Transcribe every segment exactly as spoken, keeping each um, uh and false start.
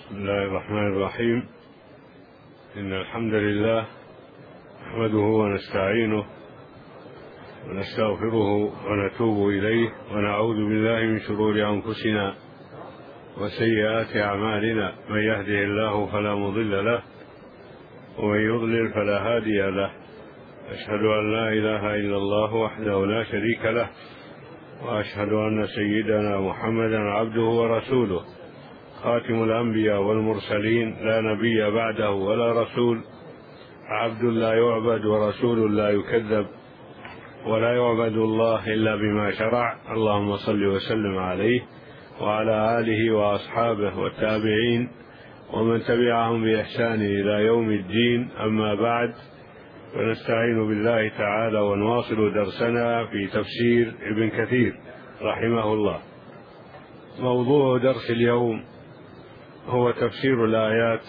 بسم الله الرحمن الرحيم. إن الحمد لله نحمده ونستعينه ونستغفره ونتوب إليه ونعوذ بالله من شرور أنفسنا وسيئات أعمالنا. من يهده الله فلا مضل له ومن يضلل فلا هادي له. أشهد أن لا إله إلا الله وحده لا شريك له، وأشهد أن سيدنا محمدا عبده ورسوله، خاتم الأنبياء والمرسلين، لا نبي بعده ولا رسول، عبد لا يعبد ورسول لا يكذب، ولا يعبد الله إلا بما شرع. اللهم صل وسلم عليه وعلى آله وأصحابه والتابعين ومن تبعهم بإحسان إلى يوم الدين. أما بعد، ونستعين بالله تعالى ونواصل درسنا في تفسير ابن كثير رحمه الله. موضوع درس اليوم هو تفسير الآيات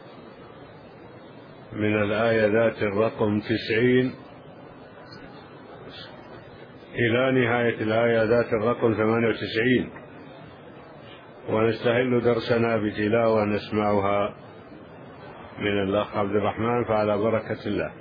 من الآية ذات الرقم تسعين إلى نهاية الآية ذات الرقم ثمانية وتسعين، ونستهل درسنا بتلاوة نسمعها من الأخ عبد الرحمن، فعلى بركة الله.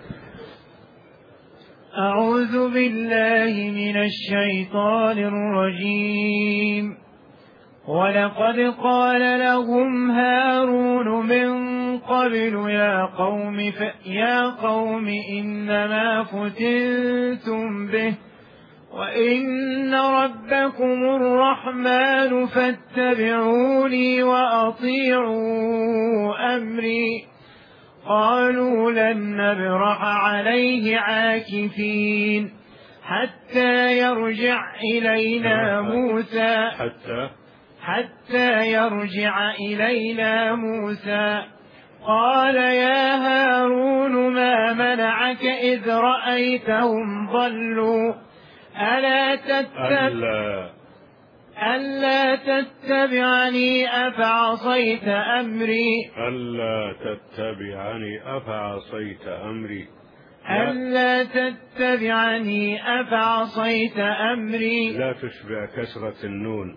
أعوذ بالله من الشيطان الرجيم. ولقد قال لهم هارون من قبل يا قوم يا قوم إنما فتنتم به وإن ربكم الرحمن فاتبعوني وأطيعوا أمري. قالوا لن نبرح عليه عاكفين حتى يرجع إلينا موسى حتى حتى يرجع إلينا موسى. قال يا هارون ما منعك إذ رأيتهم ضلوا ألا تتبع ألا تتبعني أفعصيت أمري ألا تتبعني أفعصيت أمري ألا تتبعني أفعصيت أمري. لا تشبع كسرة النون.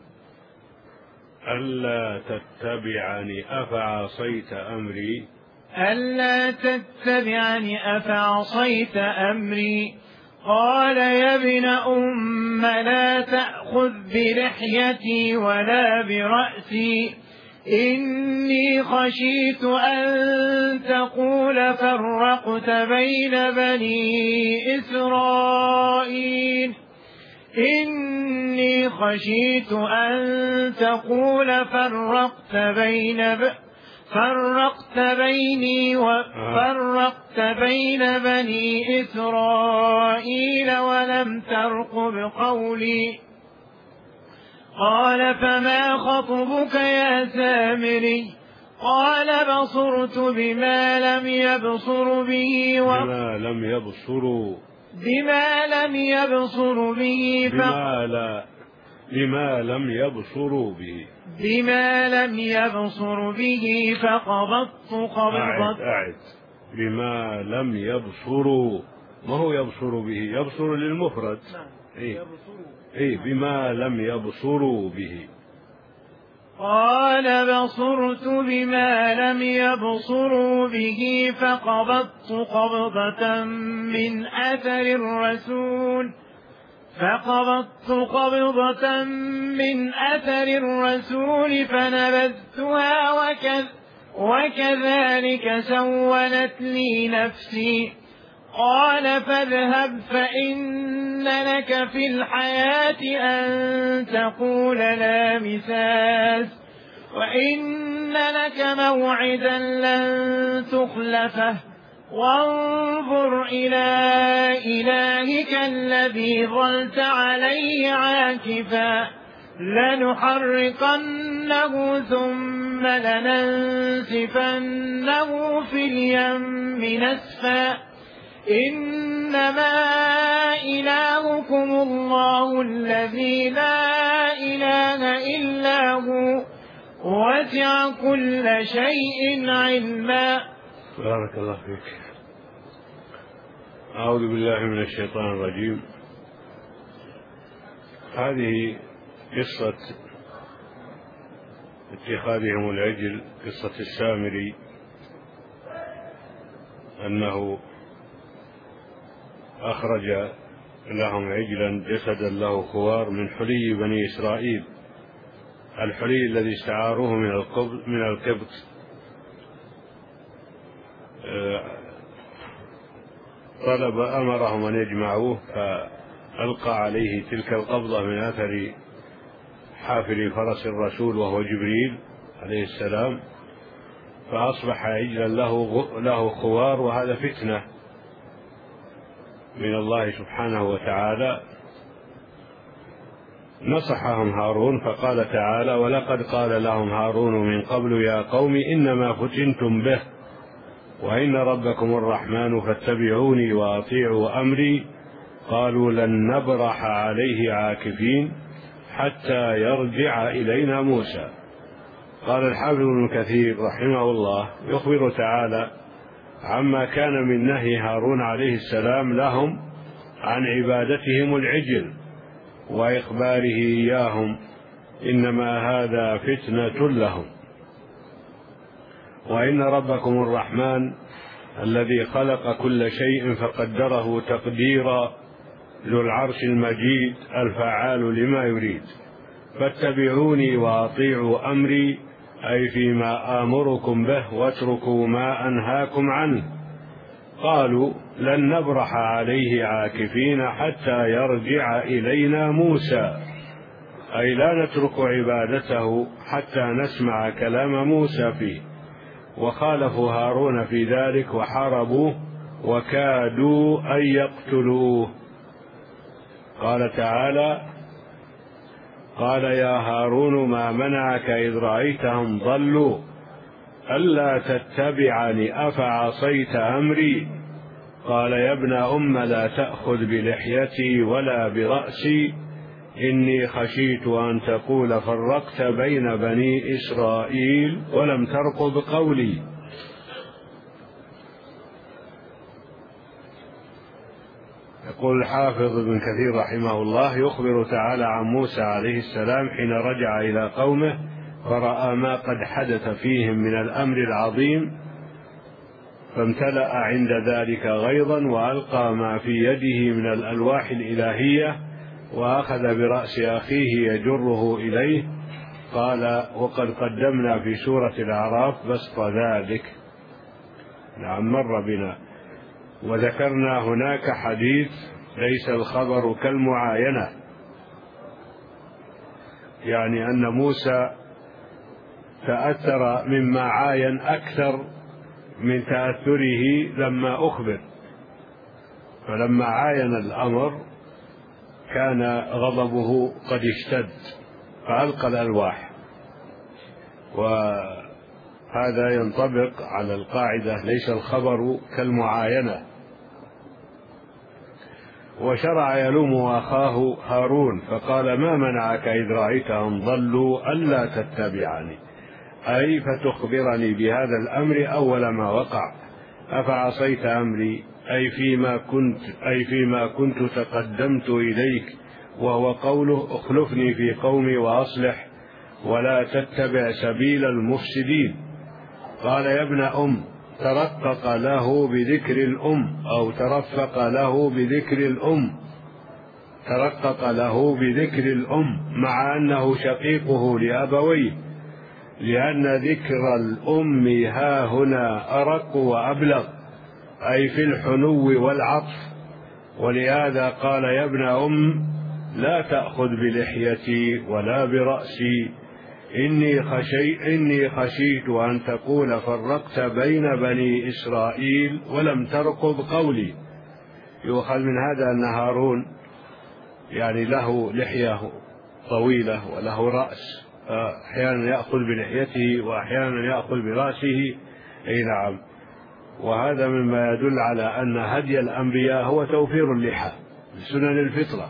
ألا تتبعني أفعصيت أمري ألا تتبعني أفعصيت أمري. قال يا ابن أم لا تأخذ بلحيتي ولا برأسي إني خشيت أن تقول فرقت بين بني إسرائيل إني خشيت أن تقول فرقت بين ب... فرقت بيني وفرقت بين بني إسرائيل ولم ترقب قولي. قال فما خطبك يا سامري؟ قال بصرت بما لم يبصر به و... بما لم يبصروا بما لم يبصر به ف... بما, لا... بما لم يبصروا به بما لم يبصر به فقبضت قبضة. أعد أعد بما لم يبصروا، ما هو يبصر به؟ يبصر للمفرد. إيه؟ إيه بما لم يبصروا به. قال بصرت بما لم يبصروا به فقبضت قبضة من أثر الرسول فقبضت قبضة من أثر الرسول فنبذتها وكذ وكذلك سولت لي نفسي. قال فاذهب فإن لك في الحياة أن تقول لا مساس وإن لك موعدا لن تخلفه وانظر إلى إلهك الذي ظلت عليه عاكفا لنحرقنه ثم لننسفنه في اليم نسفا. إنما إلهكم الله الذي لا إله إلا هو وسع كل شيء علما. بارك الله فيك. أعوذ بالله من الشيطان الرجيم. هذه قصة اتخاذهم العجل، قصة السامري أنه أخرج لهم عجلا جسدا له خوار من حلي بني إسرائيل، الحلي الذي استعاروه من القبط. طلب أمرهم أن يجمعوه، فألقى عليه تلك القبضة من أثر حافر فرس الرسول وهو جبريل عليه السلام، فأصبح عجلا له له خوار، وهذا فتنة من الله سبحانه وتعالى. نصحهم هارون فقال تعالى: ولقد قال لهم هارون من قبل يا قوم إنما فتنتم به وإن ربكم الرحمن فاتبعوني وأطيعوا أمري. قالوا لن نبرح عليه عاكفين حتى يرجع إلينا موسى. قال الحافظ ابن كثير رحمه الله يخبر تعالى عما كان من نهي هارون عليه السلام لهم عن عبادتهم العجل وإخباره إياهم إنما هذا فتنة لهم، وإن ربكم الرحمن الذي خلق كل شيء فقدره تقديرا ذو العرش المجيد الفعال لما يريد. فاتبعوني وأطيعوا أمري أي فيما آمركم به واتركوا ما أنهاكم عنه. قالوا لن نبرح عليه عاكفين حتى يرجع إلينا موسى، أي لا نترك عبادته حتى نسمع كلام موسى فيه. وخالفوا هارون في ذلك وحاربوه وكادوا أن يقتلوه. قال تعالى: قال يا هارون ما منعك إذ رأيتهم ضلوا ألا تتبعني أفعصيت أمري. قال يا ابن أم لا تأخذ بلحيتي ولا برأسي إني خشيت أن تقول فرقت بين بني إسرائيل ولم ترقب قولي. يقول الحافظ ابن كثير رحمه الله يخبر تعالى عن موسى عليه السلام حين رجع إلى قومه فرأى ما قد حدث فيهم من الأمر العظيم، فامتلأ عند ذلك غيظا وألقى ما في يده من الألواح الإلهية وأخذ برأس أخيه يجره إليه. قال: وقد قدمنا في سورة الأعراف بسط ذلك. نعم مر بنا، وذكرنا هناك حديث ليس الخبر كالمعاينة، يعني أن موسى تأثر مما عاين أكثر من تأثره لما أخبر، فلما عاين الأمر كان غضبه قد اشتد فألقى الألواح. وهذا ينطبق على القاعدة ليس الخبر كالمعاينة. وشرع يلوم أخاه هارون فقال: ما منعك إذ رأيتهم ضلوا ألا تتبعني، أي فتخبرني بهذا الأمر أول ما وقع. أفعصيت أمري أي فيما كنت أي فيما كنت تقدمت إليك، وهو قوله: اخلفني في قومي وأصلح ولا تتبع سبيل المفسدين. قال: يا ابن أم ترقق له بذكر الأم أو ترفق له بذكر الأم ترقق له بذكر الأم مع أنه شقيقه لأبويه، لأن ذكر الأم ها هنا أرق وأبلغ، أي في الحنو والعطف. ولهذا قال: يا ابن أم لا تأخذ بلحيتي ولا برأسي إني, خشي إني خشيت أن تقول فرقت بين بني إسرائيل ولم ترقب قولي. يؤخذ من هذا أن هارون يعني له لحية طويلة وله رأس، أحيانا يأخذ بلحيته وأحيانا يأخذ برأسه. أي نعم، وهذا مما يدل على أن هدي الأنبياء هو توفير اللحى بسنن الفطرة.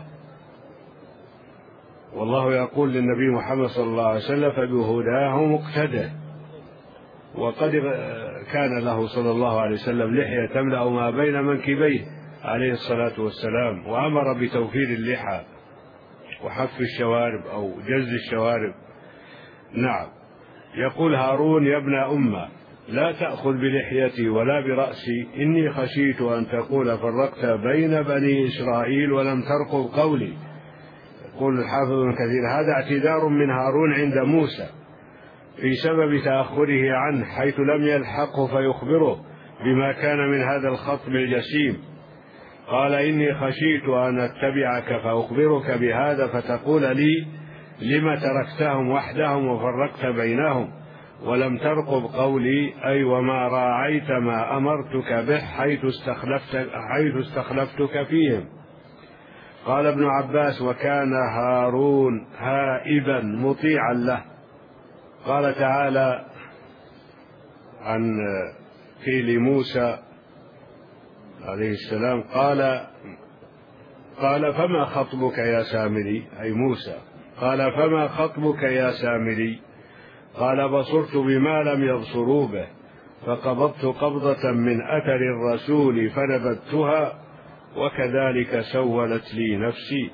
والله يقول للنبي محمد صلى الله عليه وسلم: فبهداه مقتدى. وقد كان له صلى الله عليه وسلم لحية تملأ ما بين منكبيه عليه الصلاة والسلام، وأمر بتوفير اللحى وحف الشوارب أو جز الشوارب. نعم. يقول هارون: يا ابن أمة، لا تأخذ بلحيتي ولا برأسي، إني خشيت أن تقول فرقت بين بني إسرائيل ولم ترقب قولي. يقول الحافظ ابن كثير: هذا اعتذار من هارون عند موسى في سبب تأخره عنه، حيث لم يلحقه فيخبره بما كان من هذا الخطب الجسيم. قال: إني خشيت أن أتبعك فأخبرك بهذا فتقول لي: لم تركتهم وحدهم وفرقت بينهم ولم ترقب قولي، أي وما راعيت ما أمرتك به حيث استخلفتك, حيث استخلفتك فيهم. قال ابن عباس: وكان هارون هائبا مطيعا له. قال تعالى عن قيل موسى عليه السلام: قال قال فما خطبك يا سامري، أي موسى. قال: فما خطبك يا سامري؟ قال: بصرت بما لم يبصروا به، فقبضت قبضة من أثر الرسول فنبذتها، وكذلك سولت لي نفسي.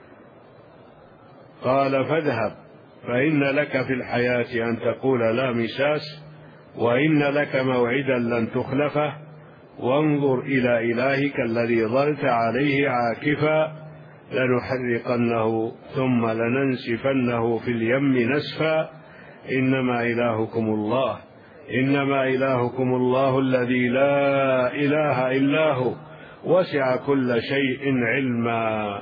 قال: فاذهب، فإن لك في الحياة أن تقول لا مساس، وإن لك موعدا لن تخلفه، وانظر إلى إلهك الذي ظلت عليه عاكفا، لنحرقنه ثم لننسفنه في اليم نسفا، إنما إلهكم الله إنما إلهكم الله الذي لا إله إلا هو، وسع كل شيء علما.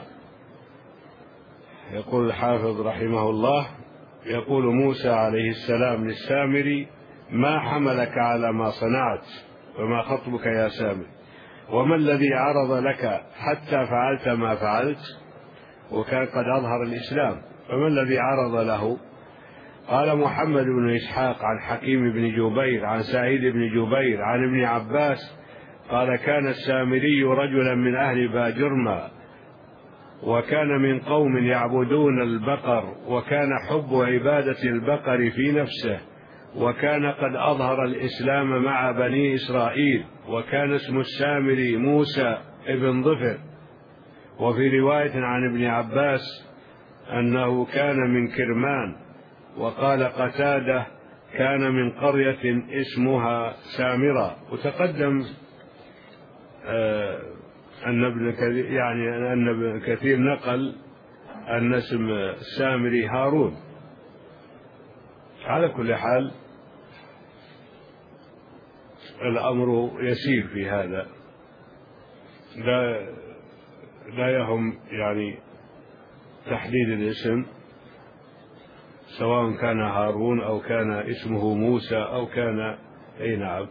يقول الحافظ رحمه الله: يقول موسى عليه السلام للسامري: ما حملك على ما صنعت؟ فما خطبك يا سامري؟ وما الذي عرض لك حتى فعلت ما فعلت؟ وكان قد أظهر الإسلام، فما الذي عرض له؟ قال محمد بن إسحاق عن حكيم بن جبير عن سعيد بن جبير عن ابن عباس قال: كان السامري رجلا من أهل باجرما، وكان من قوم يعبدون البقر، وكان حب عبادة البقر في نفسه، وكان قد أظهر الإسلام مع بني إسرائيل، وكان اسم السامري موسى ابن ظفر. وفي رواية عن ابن عباس أنه كان من كرمان. وقال قتادة: كان من قرية اسمها سامرة. وتقدم آه أن ابن كثير يعني أن ابن كثير نقل أن اسم السامري هارون. على كل حال الأمر يسير في هذا، لا لا يهم يعني تحديد الاسم، سواء كان هارون أو كان اسمه موسى أو كان أي نعم.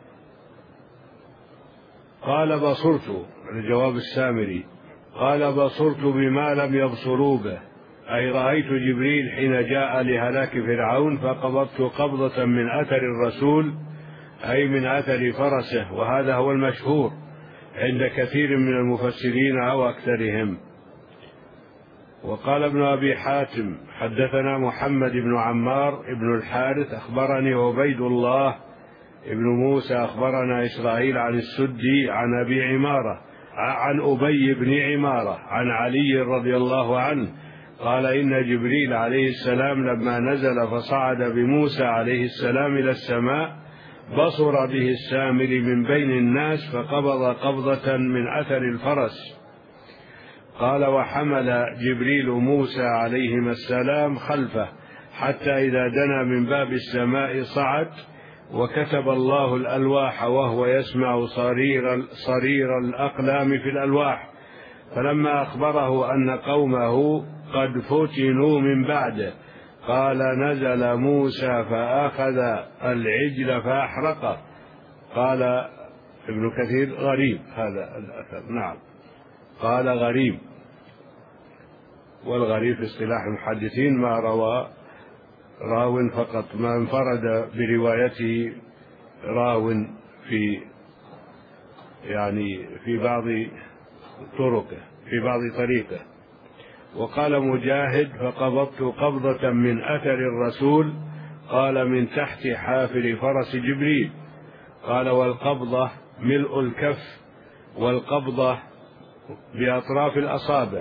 قال: بصرت، الجواب السامري، قال: بصرت بما لم يبصروا به، أي رأيت جبريل حين جاء لهلاك فرعون فقبضت قبضة من أثر الرسول، أي من أثر فرسه، وهذا هو المشهور عند كثير من المفسرين أو أكثرهم. وقال ابن أبي حاتم: حدثنا محمد بن عمار بن الحارث أخبرني عبيد الله ابن موسى أخبرنا إسرائيل عن السدي عن أبي عمارة عن أبي بن عمارة عن علي رضي الله عنه قال: إن جبريل عليه السلام لما نزل فصعد بموسى عليه السلام إلى السماء بصر به السامري من بين الناس فقبض قبضة من أثر الفرس. قال: وحمل جبريل موسى عليهما السلام خلفه حتى إذا دنا من باب السماء صعد، وكتب الله الألواح وهو يسمع صرير, صرير الأقلام في الألواح. فلما أخبره أن قومه قد فتنوا من بعده قال: نزل موسى فأخذ العجل فأحرقه. قال ابن كثير: غريب هذا الأثر. نعم، قال غريب، والغريب في اصطلاح المحدثين ما روى راو فقط، ما انفرد بروايته راو في يعني في بعض طرقه في بعض طريقه. وقال مجاهد: فقبضت قبضة من أثر الرسول، قال من تحت حافر فرس جبريل. قال: والقبضة ملء الكف، والقبضة بأطراف الأصابع،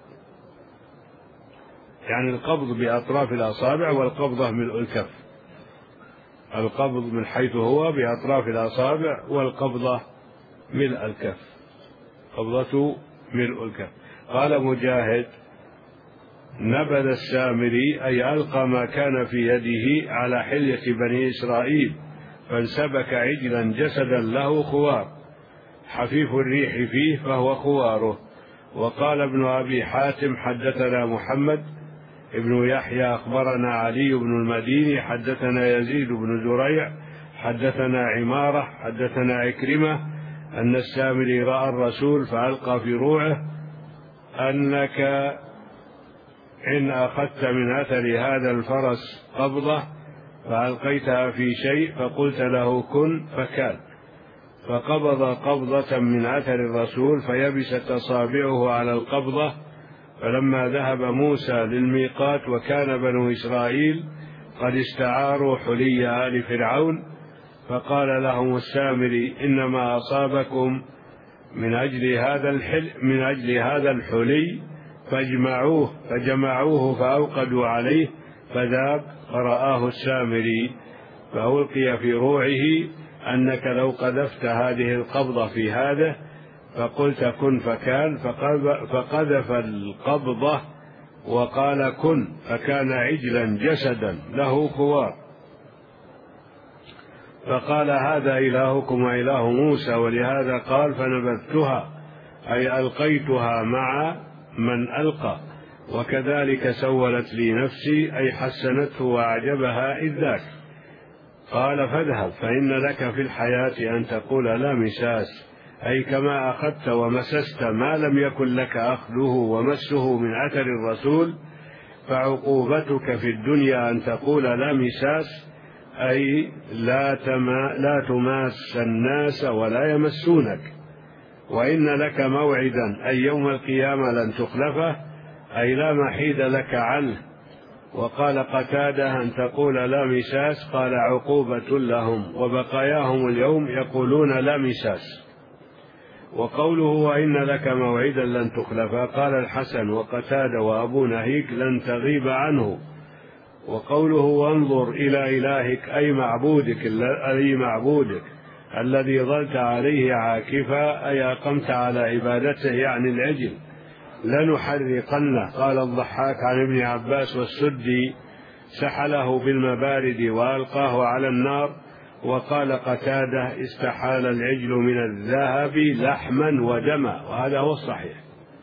يعني القبض بأطراف الأصابع والقبضة ملء الكف. القبض من حيث هو بأطراف الأصابع، والقبضة ملء الكف، قبضة ملء الكف. قال مجاهد: نبذ السامري أي ألقى ما كان في يده على حلية بني إسرائيل، فانسبك عجلا جسدا له خوار، حفيف الريح فيه فهو خواره. وقال ابن أبي حاتم: حدثنا محمد ابن يحيى أخبرنا علي بن المديني حدثنا يزيد بن زريع حدثنا عمارة حدثنا عكرمة أن السامري رأى الرسول فألقى في روعه: أنك إن أخذت من أثر هذا الفرس قبضة فألقيتها في شيء فقلت له كن فكان، فقبض قبضة من أثر الرسول فيبست أصابعه على القبضة. فلما ذهب موسى للميقات وكان بنو إسرائيل قد استعاروا حلي آل فرعون، فقال لهم السامري: إنما أصابكم من أجل هذا الحل من أجل هذا الحلي فاجمعوه، فجمعوه فأوقدوا عليه فذاب. فرآه السامري فألقي في روعه: أنك لو قذفت هذه القبضة في هذا فقلت كن فكان، فقذف القبضة وقال كن، فكان عجلا جسدا له خوار. فقال: هذا إلهكم وإله موسى، ولهذا قال فنبذتها، أي ألقيتها مع من ألقى، وكذلك سولت لي نفسي، أي حسنته وأعجبها إذ ذاك. قال: فاذهب فإن لك في الحياة أن تقول لا مساس، أي كما أخذت ومسست ما لم يكن لك أخذه ومسه من أثر الرسول، فعقوبتك في الدنيا أن تقول لا مساس، أي لا, تما لا تماس الناس ولا يمسونك. وإن لك موعدا، أي يوم القيامة لن تخلفه، أي لا محيد لك عنه. وقال قتادة: أن تقول لا مساس، قال عقوبة لهم، وبقاياهم اليوم يقولون لا مساس. وقوله وإن لك موعدا لن تخلفه، قال الحسن وقتادة وأبو نهيك: لن تغيب عنه. وقوله وانظر إلى إلهك، أي معبودك أي معبودك الذي ظلت عليه عاكفا، أي أقمت على عبادته، يعني العجل. لنحرقنه. قال الضحاك عن ابن عباس والسدي: سحله بالمبارد وألقاه على النار. وقال قتادة: استحال العجل من الذهب لحما ودما، وهذا هو الصحيح،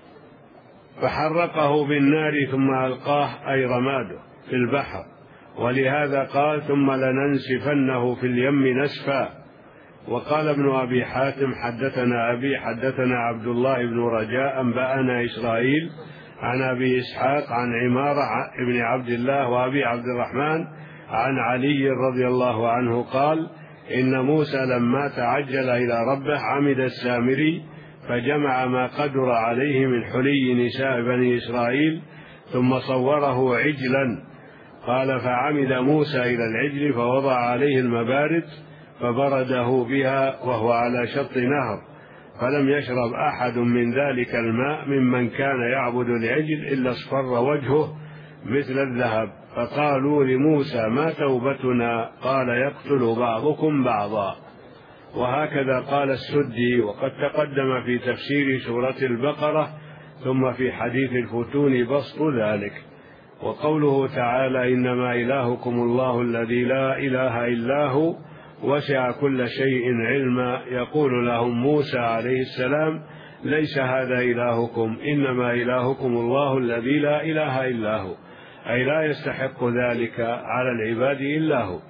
فحرقه بالنار ثم ألقاه، أي رماده، في البحر. ولهذا قال: ثم لننسفنه في اليم نسفا. وقال ابن أبي حاتم: حدثنا أبي حدثنا عبد الله بن رجاء أنبأنا إسرائيل عن أبي إسحاق عن عمارة بن عبد الله وأبي عبد الرحمن عن علي رضي الله عنه قال: إن موسى لما تعجل إلى ربه عمد السامري فجمع ما قدر عليه من حلي نساء بني إسرائيل ثم صوره عجلا. قال: فعمد موسى إلى العجل فوضع عليه المبارد فبرده بها وهو على شط نهر، فلم يشرب أحد من ذلك الماء ممن كان يعبد العجل إلا اصفر وجهه مثل الذهب. فقالوا لموسى: ما توبتنا؟ قال: يقتل بعضكم بعضا. وهكذا قال السدي، وقد تقدم في تفسير سورة البقرة ثم في حديث الفتون بسط ذلك. وقوله تعالى: إنما إلهكم الله الذي لا إله إلا هو وسع كل شيء علما، يقول لهم موسى عليه السلام: ليس هذا إلهكم، إنما إلهكم الله الذي لا إله إلا هو، أي لا يستحق ذلك على العباد إلا هو،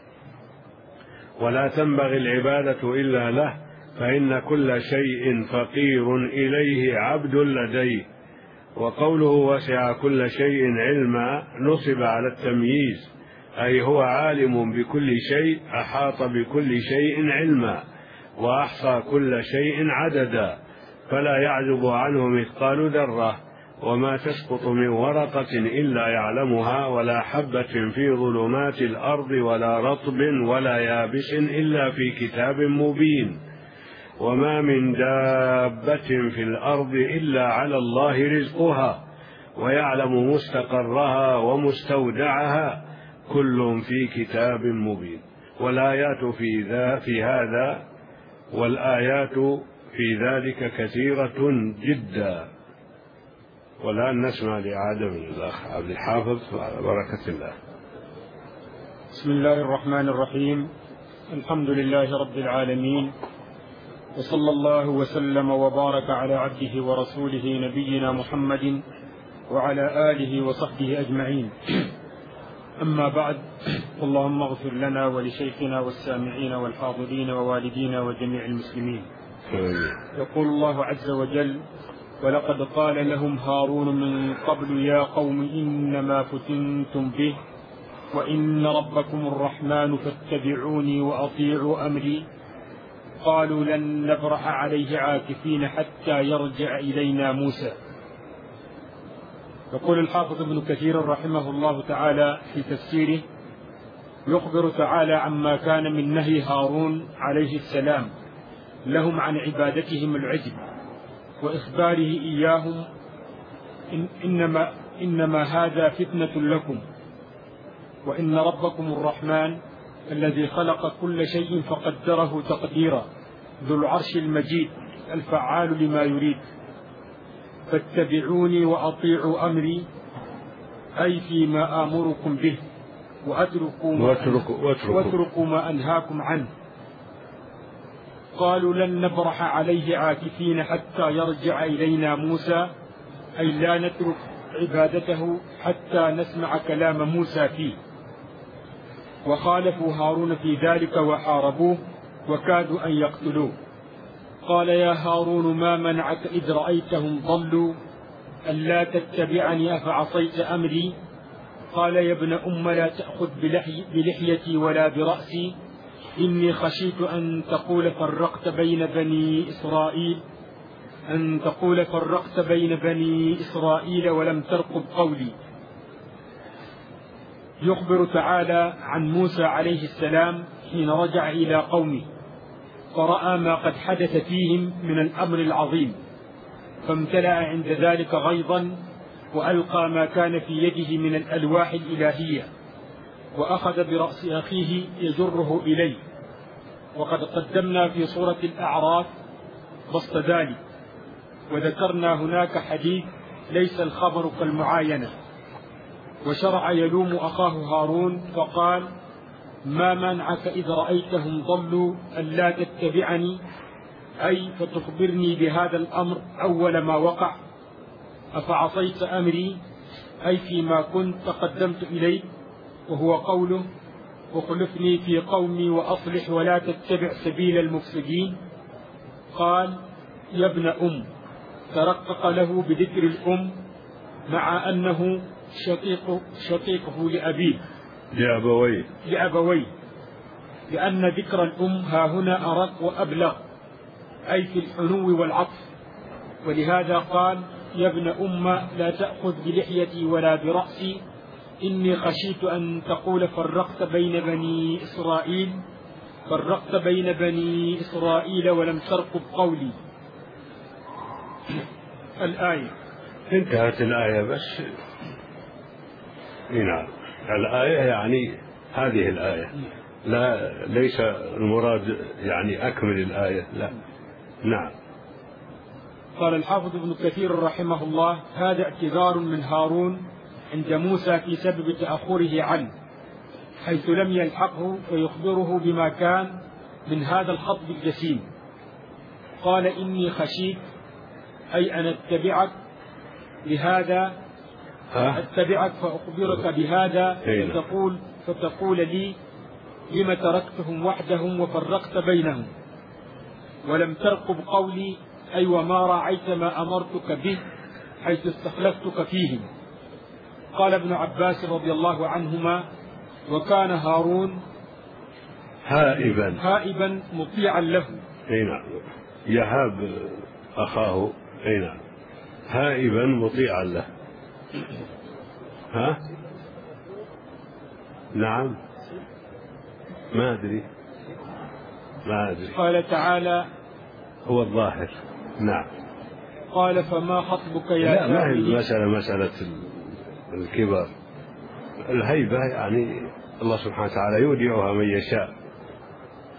ولا تنبغي العبادة إلا له، فإن كل شيء فقير إليه عبد لديه. وقوله وسع كل شيء علما نصب على التمييز، أي هو عالم بكل شيء، أحاط بكل شيء علما، وأحصى كل شيء عددا، فلا يعزب عنه مثقال ذرة، وما تسقط من ورقة إلا يعلمها، ولا حبة في ظلمات الأرض ولا رطب ولا يابس إلا في كتاب مبين. وما من دابة في الأرض إلا على الله رزقها ويعلم مستقرها ومستودعها، كل في كتاب مبين. والآيات في ذا في هذا والآيات في ذلك كثيرة جدا. والآن نسمع لإعادة من الأخ عبد الحافظ على بركة الله. بسم الله الرحمن الرحيم. الحمد لله رب العالمين، وصلى الله وسلم وبارك على عبده ورسوله نبينا محمد وعلى آله وصحبه أجمعين. أما بعد، اللهم اغفر لنا ولشيخنا والسامعين والحاضرين ووالدينا وجميع المسلمين. يقول الله عز وجل: ولقد قال لهم هارون من قبل يا قوم إنما فتنتم به وإن ربكم الرحمن فاتبعوني وأطيعوا أمري. قالوا لن نبرح عليه عاكفين حتى يرجع إلينا موسى. يقول الحافظ ابن كثير رحمه الله تعالى في تفسيره: يخبر تعالى عما كان من نهي هارون عليه السلام لهم عن عبادتهم العجل، وإخباره إياهم إن إنما, إنما هذا فتنة لكم، وإن ربكم الرحمن الذي خلق كل شيء فقدره تقديرا ذو العرش المجيد الفعال لما يريد. فاتبعوني وأطيعوا أمري، أي فيما آمركم به، وأتركوا ما, واتركوا واتركوا. واتركوا ما أنهاكم عنه. قالوا لن نبرح عليه عاكفين حتى يرجع إلينا موسى، أي لا نترك عبادته حتى نسمع كلام موسى فيه. وخالفوا هارون في ذلك وحاربوه وكادوا أن يقتلوه. قال: يا هارون ما منعك إذ رأيتهم ضلوا ألا تتبعني أفعصيت أمري؟ قال: يا ابن أم لا تأخذ بلحي بلحيتي ولا برأسي، إني خشيت أن تقول فرقت بين بني إسرائيل أن تقول فرقت بين بني إسرائيل ولم ترقب قولي. يخبر تعالى عن موسى عليه السلام حين رجع إلى قومه فرأى ما قد حدث فيهم من الأمر العظيم، فامتلأ عند ذلك غيظا، وألقى ما كان في يده من الألواح الإلهية، وأخذ برأس أخيه يجره إليه. وقد قدمنا في سورة الأعراف بسط ذلك، وذكرنا هناك حديث ليس الخبر كالمعاينة. وشرع يلوم أخاه هارون فقال: ما منعك إذ رأيتهم ضلوا ألا تتبعني، أي فتخبرني بهذا الأمر أول ما وقع. أفعصيت أمري، أي فيما كنت تقدمت إليه، وهو قوله: وخلفني في قومي وأصلح ولا تتبع سبيل المفسدين. قال: يا ابن أم، ترقق له بذكر الأم مع أنه شقيق شقيقه لأبيه لأبويه لأبويه لأن ذكر الأم ها هنا أرق وأبلغ، أي في الحنو والعطف. ولهذا قال: يا ابن أم لا تأخذ بلحيتي ولا برأسي، إني خشيت أن تقول فرقت بين بني إسرائيل فرقت بين بني إسرائيل ولم ترقب قولي. الآية انتهت الآية. بس نعم، الآية يعني هذه الآية، لا ليس المراد يعني أكمل الآية، لا. نعم. قال الحافظ ابن كثير رحمه الله: هذا اعتذار من هارون عند موسى في سبب تأخره عنه، حيث لم يلحقه فيخبره بما كان من هذا الخطب الجسيم. قال: إني خشيت، أي أن أتبعك بهذا أتبعك فأخبرك بهذا فتقول, فتقول لي لم تركتهم وحدهم وفرقت بينهم ولم ترقب قولي، أي وما راعيت ما أمرتك به حيث استخلفتك فيهم. قال ابن عباس رضي الله عنهما: وكان هارون هائبا هائبا مطيعا له. أي نعم، يهاب أخاه. أي نعم، هائبا مطيعا له. ها؟ نعم، ما أدري ما أدري قال تعالى: هو الظاهر. نعم. قال: فما خطبك يا لا، ما هي المسألة مسألة الكبر. الهيبة يعني الله سبحانه وتعالى يودعها من يشاء،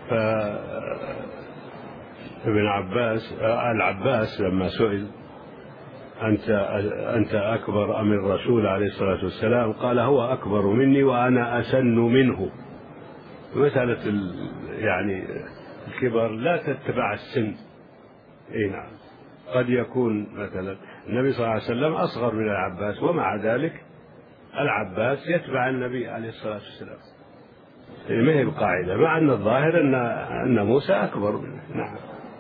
فابن عباس العباس لما سئل أنت أنت أكبر أم الرسول عليه الصلاة والسلام؟ قال هو أكبر مني وأنا أسن منه. مسألة يعني الكبر لا تتبع السن. اي نعم، قد يكون مثلا النبي صلى الله عليه وسلم أصغر من العباس، ومع ذلك العباس يتبع النبي عليه الصلاة والسلام. ما هي القاعدة، مع أن الظاهر أن أن موسى أكبر منه. نعم.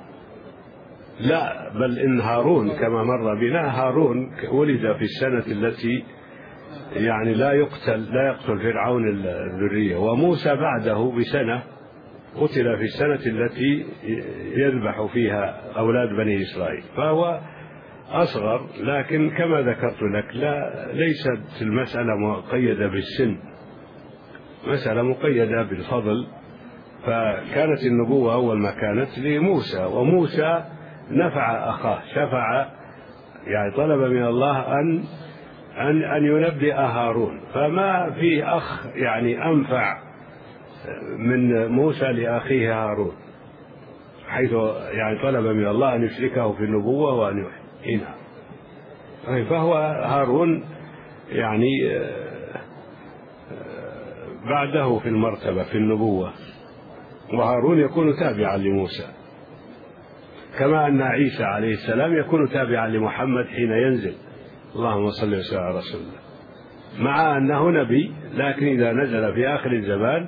لا، بل إن هارون كما مر بنا، هارون ولد في السنة التي يعني لا يقتل لا يقتل فرعون الذرية، وموسى بعده بسنة قتل في السنة التي يذبح فيها أولاد بني إسرائيل، فهو أصغر. لكن كما ذكرت لك لا ليست المسألة مقيدة بالسن، مسألة مقيدة بالفضل. فكانت النبوة أول ما كانت لموسى، وموسى نفع أخاه، شفع يعني طلب من الله أن أن أن ينبئ هارون، فما في أخ يعني أنفع من موسى لأخيه هارون، حيث يعني طلب من الله أن يشركه في النبوة وأن يوحي. فهو هارون يعني بعده في المرتبة في النبوة، وهارون يكون تابعا لموسى، كما أن عيسى عليه السلام يكون تابعا لمحمد حين ينزل. اللهم صل وسلم على رسول الله، مع أنه نبي، لكن إذا نزل في آخر الزمان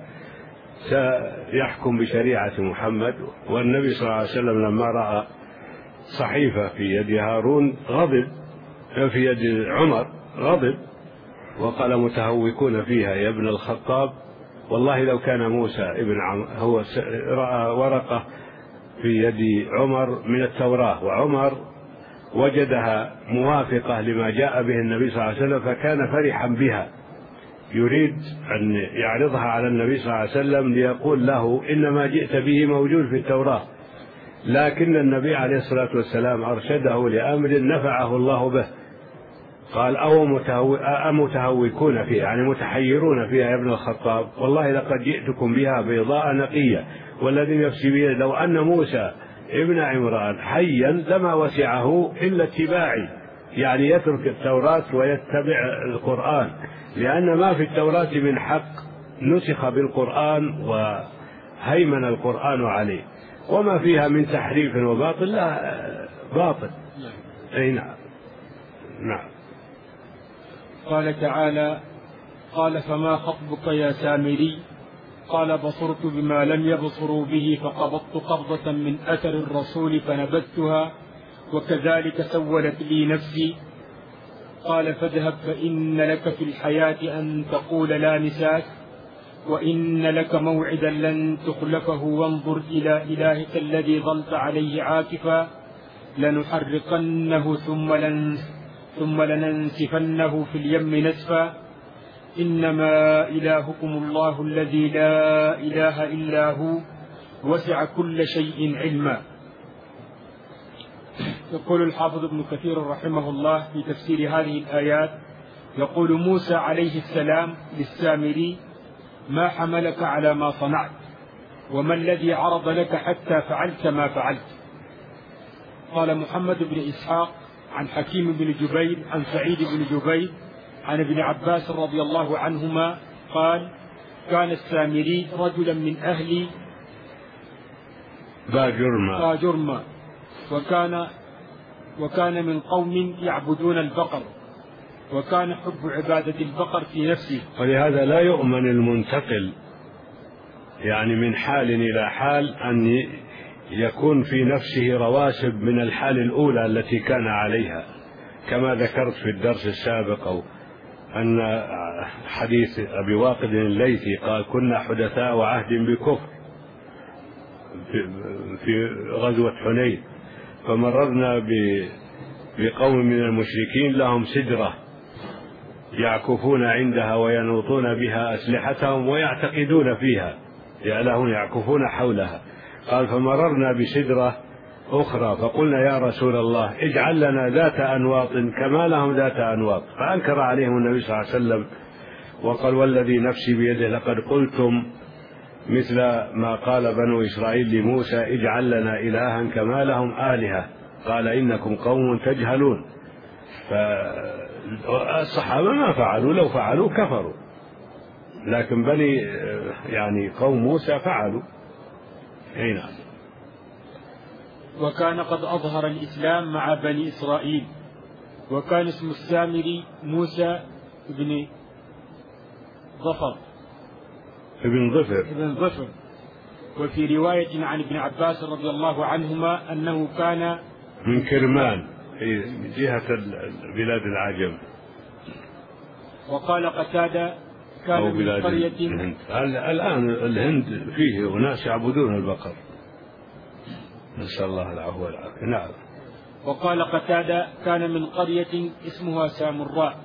سيحكم بشريعة محمد. والنبي صلى الله عليه وسلم لما رأى صحيفة في يد هارون غضب، في يد عمر غضب، وقال متهوكون فيها يا ابن الخطاب، والله لو كان موسى ابن عمر هو رأى ورقة في يد عمر من التوراة، وعمر وجدها موافقة لما جاء به النبي صلى الله عليه وسلم، فكان فرحا بها، يريد أن يعرضها على النبي صلى الله عليه وسلم ليقول له إنما جئت به موجود في التوراة. لكن النبي عليه الصلاة والسلام أرشده لأمر نفعه الله به، قال أو متهوكون فيها، يعني متحيرون فيها يا ابن الخطاب، والله لقد جئتكم بها بيضاء نقية، والذي نفسي بيده لو أن موسى ابن عمران حيا لما وسعه إلا اتباعي، يعني يترك التوراة ويتبع القرآن، لأن ما في التوراة من حق نسخ بالقرآن وهيمن القرآن عليه، وما فيها من تحريف وباطل لا باطل. أي نعم. نعم. قال تعالى: قال فما خطبك يا سامري؟ قال بصرت بما لم يبصروا به فقبضت قبضة من أثر الرسول فنبذتها وكذلك سولت لي نفسي. قال فاذهب فإن لك في الحياة أن تقول لا مساس، وإن لك موعدا لن تخلفه، وانظر إلى إلهك الذي ظلت عليه عاكفا، لنحرقنه ثم لن ثم لننسفنه في اليم نسفا، إنما إلهكم الله الذي لا إله إلا هو وسع كل شيء علما. يقول الحافظ ابن كثير رحمه الله في تفسير هذه الآيات، يقول موسى عليه السلام للسامري: ما حملك على ما صنعت؟ وما الذي عرض لك حتى فعلت ما فعلت؟ قال محمد بن إسحاق عن حكيم بن جبير عن سعيد بن جبير عن ابن عباس رضي الله عنهما قال: كان السامري رجلا من أهل باجرما باجرما وكان وكان من قوم يعبدون البقر، وكان حب عبادة البقر في نفسه، ولهذا لا يؤمن المنتقل يعني من حال إلى حال أن يكون في نفسه رواسب من الحال الأولى التي كان عليها، كما ذكرت في الدرس السابق أو أن حديث أبي واقد الليثي قال: كنا حدثاء عهد بكفر في غزوة حنين، فمررنا بقوم من المشركين لهم سدرة يعكفون عندها وينوطون بها أسلحتهم ويعتقدون فيها، يعني يعكفون حولها. قال: فمررنا بسدرة أخرى فقلنا يا رسول الله اجعل لنا ذات أنواط كما لهم ذات أنواط، فأنكر عليهم النبي صلى الله عليه وسلم وقال: والذي نفسي بيده لقد قلتم مثل ما قال بنو إسرائيل لموسى اجعل لنا إلها كما لهم آلهة قال إنكم قوم تجهلون. فالصحابة ما فعلوا، لو فعلوا كفروا، لكن بني يعني قوم موسى فعلوا. أي نعم. وكان قد أظهر الإسلام مع بني إسرائيل، وكان اسم السامري موسى بن ظفر ابن ظفر ابن ظفر. وفي رواية عن ابن عباس رضي الله عنهما أنه كان من كرمان في جهة بلاد العجم. وقال قتادة كان من قرية الهند. الآن الهند فيه أناس يعبدون البقر، نسأل الله العفو والعافية. نعم. وقال قتادة كان من قرية اسمها سامراء،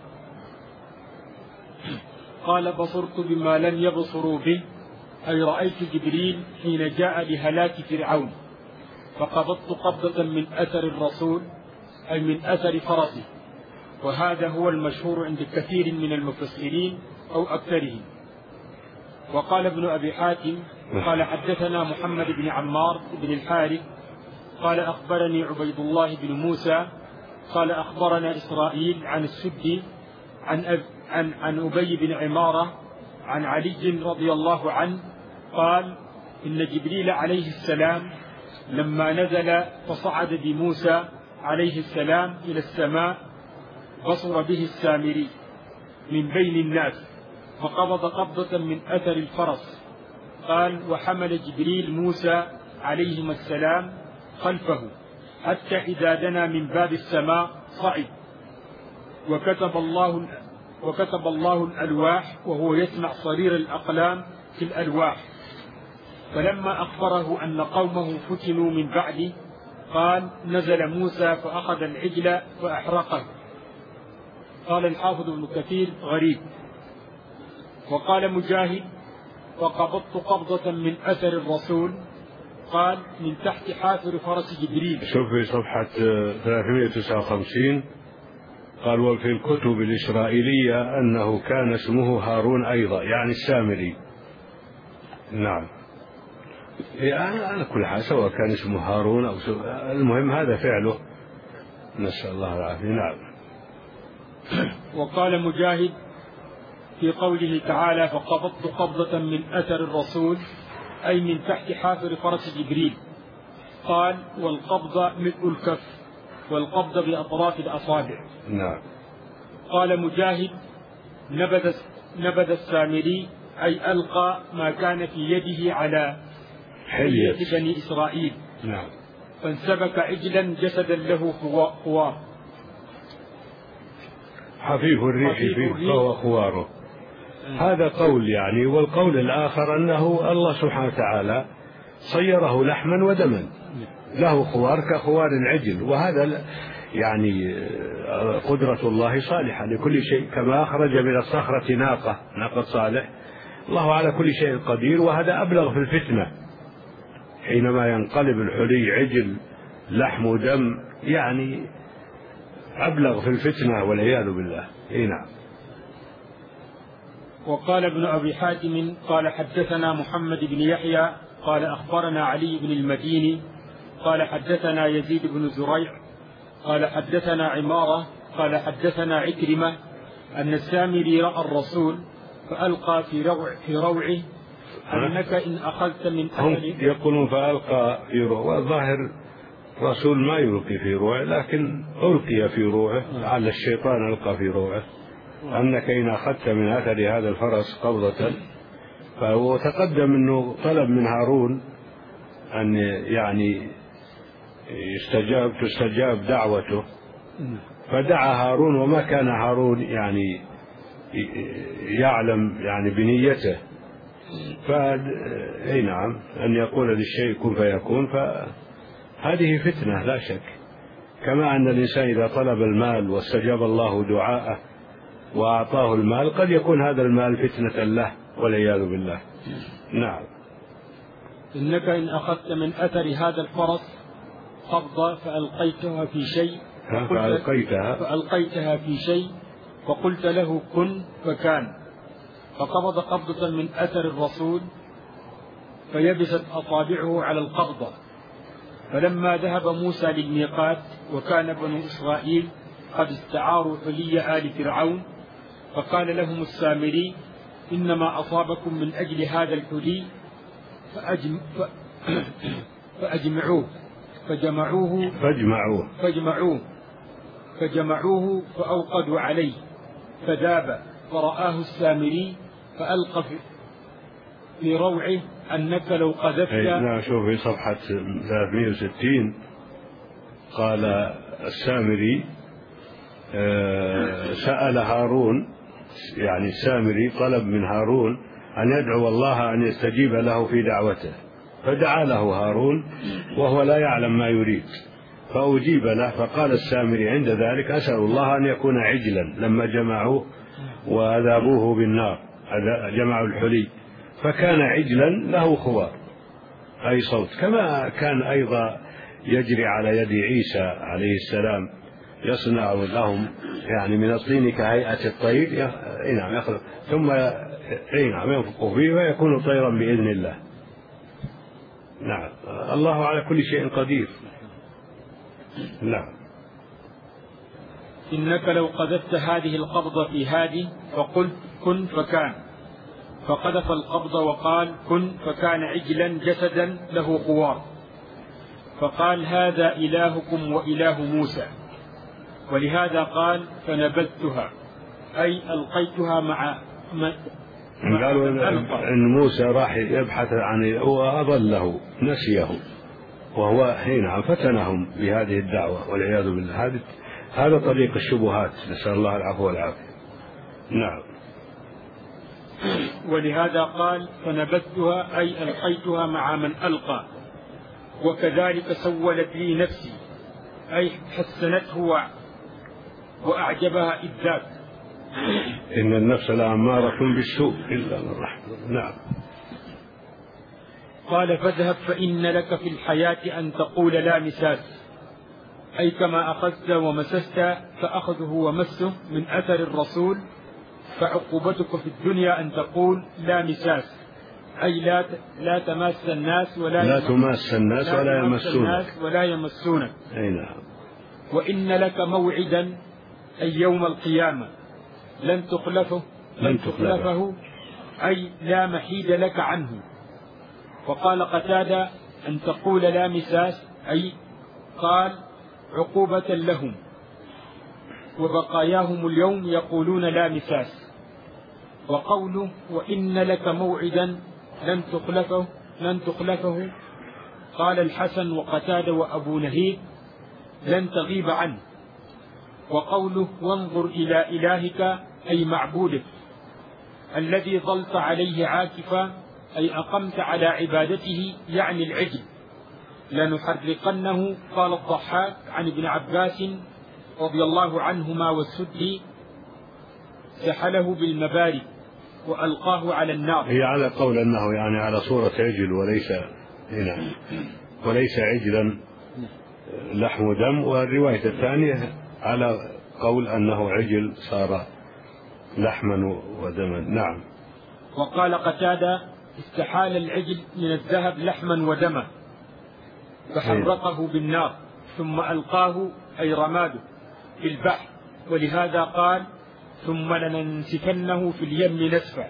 قال بصرت بما لم يبصروا به، أي رأيت جبريل حين جاء لهلاك فرعون فقبضت قبضة من أثر الرسول، أي من أثر فرسه، وهذا هو المشهور عند كثير من المفسرين أو أكثرهم. وقال ابن أبي حاتم قال حدثنا محمد بن عمار بن الحارث قال أخبرني عبيد الله بن موسى قال أخبرنا إسرائيل عن السدي عن أب عن عن أبي بن عمارة عن علي رضي الله عنه قال إن جبريل عليه السلام لما نزل فصعد بموسى عليه السلام إلى السماء بصر به السامري من بين الناس فقبض قبضة من أثر الفرس. قال وحمل جبريل موسى عليهما السلام خلفه حتى إذا دنا من باب السماء صعد، وكتب الله وكتب الله الألواح وهو يسمع صرير الأقلام في الألواح. فلما أخبره أن قومه فتنوا من بعده قال نزل موسى فأخذ العجل فأحرقه. قال الحافظ ابن كثير غريب. وقال مجاهد وقبضت قبضة من أثر الرسول، قال من تحت حافر فرس جبريل. شوف في صفحة ثلاثمائة وتسعة وخمسين قال وفي الكتب الإسرائيلية أنه كان اسمه هارون أيضا، يعني السامري. نعم. يعني على كل حال سواء كان اسمه هارون أو المهم هذا فعله، نسأل الله العافية. نعم. وقال مجاهد في قوله تعالى فقبضت قبضة من أثر الرسول، أي من تحت حافر فرس جبريل. قال والقبضة ملء الكف، والقبضة بأطراف الأصابع. نعم. قال مجاهد نبذ نبذ السامري، أي ألقى ما كان في يده على حلية بني إسرائيل. نعم. فانسبك عجلا جسدا له خوار، حفيف الريح فيه فهو خواره. هذا قول يعني. والقول الآخر أنه الله سبحانه وتعالى صيره لحما ودما له خوار كخوار العجل، وهذا يعني قدرة الله صالحة لكل شيء، كما أخرج من الصخرة ناقة ناقة صالح. الله على كل شيء قدير، وهذا أبلغ في الفتنة حينما ينقلب الحلي عجل لحم ودم، يعني أبلغ في الفتنة والعياذ بالله. إيه نعم. وقال ابن أبي حاتم قال حدثنا محمد بن يحيى قال أخبرنا علي بن المديني قال حدثنا يزيد بن زريع قال حدثنا عمارة قال حدثنا عكرمة أن السامري رأى الرسول فألقى في روع في روعه أنك إن أخذت من هم يقولون فألقى في روعه، والظاهر رسول ما يلقي في روعه، لكن ألقي في روعه، لعل الشيطان ألقى في روعه أنك إن أخذت من أثر هذا الفرس قبضة. فهو تقدم أنه طلب من هارون أن يعني يستجاب تستجاب دعوته، فدعا هارون، وما كان هارون يعني يعلم يعني بنيته، فأي نعم أن يقول للشيء كن فيكون. فهذه فتنة لا شك، كما أن الإنسان إذا طلب المال واستجاب الله دعاءه وأعطاه المال قد يكون هذا المال فتنة له والعياذ بالله. نعم. إنك إن أخذت من أثر هذا الفرس قبضة فألقيتها في شيء فألقيتها فألقيتها في شيء فقلت له كن فكان، فقبض قبضة من أثر الرسول فيبست أصابعه على القبضة. فلما ذهب موسى للميقات وكان بنو إسرائيل قد استعاروا حلي آل فرعون، فقال لهم السامري: إنما أصابكم من أجل هذا الحلي فأجم... ف... فأجمعوه فجمعوه فاجمعوه فاجمعوه فجمعوه فأوقدوا عليه فذاب. فرآه السامري فألقى في روعه: أنك لو قذفت. نعم، شوف في صفحة ثلاثمائة وستين قال السامري سأل هارون، يعني السامري طلب من هارون أن يدعو الله أن يستجيب له في دعوته، فدعا له هارون وهو لا يعلم ما يريد فأجيب له. فقال السامري عند ذلك: أسأل الله أن يكون عجلا لما جمعوه وأذابوه بالنار، جمعوا الحلي، فكان عجلا له خوار أي صوت، كما كان أيضا يجري على يد عيسى عليه السلام، يصنع لهم يعني من الطين كهيئة الطير، نعم يخلق ثم نعم ينفق فيه ويكون طيرا بإذن الله. نعم، الله على كل شيء قدير. نعم. إنك لو قذفت هذه القبضة في هذه فقلت كن فكان، فقذف القبض وقال كن فكان عجلا جسدا له خوار، فقال: هذا إلهكم وإله موسى. ولهذا قال: فنبذتها أي ألقيتها مع قالوا إن موسى راح يبحث عن وأضله نسيه، وهو حين فتنهم بهذه الدعوة والعياذ بالله. هذا هذا طريق الشبهات، نسأل الله العفو والعافية. نعم. ولهذا قال: فنبذتها أي ألقيتها مع من ألقى. وكذلك سولت لي نفسي أي حسنته وأعجبها إذ ذاك. إن النفس لأمارة بالسوء إلا من رحم. نعم. قال: فاذهب فإن لك في الحياة أن تقول لا مساس، أي كما أخذت ومسست فأخذه ومسه من أثر الرسول، فعقوبتك في الدنيا أن تقول لا مساس، أي لا لا تماس الناس ولا لا تماس الناس ولا يمسونك ولا يمسونك. أي نعم. وإن لك موعدا أي يوم القيامة لن تخلفه لن تخلفه أي لا محيد لك عنه. وقال قتادة: أن تقول لا مساس أي قال عقوبة لهم، وبقاياهم اليوم يقولون لا مساس. وقوله: وإن لك موعدا لن تخلفه لن تخلفه قال الحسن وقتادة وأبو نهيب: لن تغيب عنه. وقوله: وانظر إلى إلهك أي معبودك الذي ظلت عليه عاكفا أي أقمت على عبادته، يعني العجل، لنحرقنه. قال الضحاك عن ابن عباس رضي الله عنهما والسدي: سحله بالمبارك وألقاه على النار. هي على قول أنه يعني على صورة عجل وليس هنا وليس عجلا لحم ودم، والرواية الثانية على قول أنه عجل صار لحما ودما. نعم. وقال قتادة: استحال العجل من الذهب لحما ودما فحرقه بالنار ثم ألقاه أي رماده في البحر، ولهذا قال: ثم لننسفنه في اليم نسفا.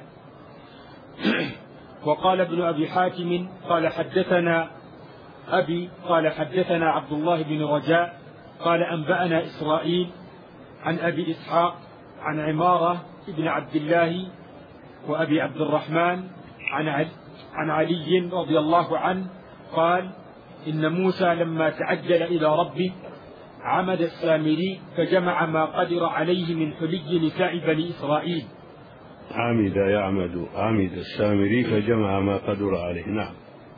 وقال ابن أبي حاتم قال حدثنا أبي قال حدثنا عبد الله بن رجاء قال أنبأنا إسرائيل عن أبي إسحاق عن عمارة بن عبد الله وأبي عبد الرحمن عن علي, عن علي رضي الله عنه قال: إن موسى لما تعجل إلى ربه عمد السامري فجمع ما قدر عليه من حلي نساء بني إسرائيل. عمد يعمد عمد السامري فجمع ما قدر عليه. نعم.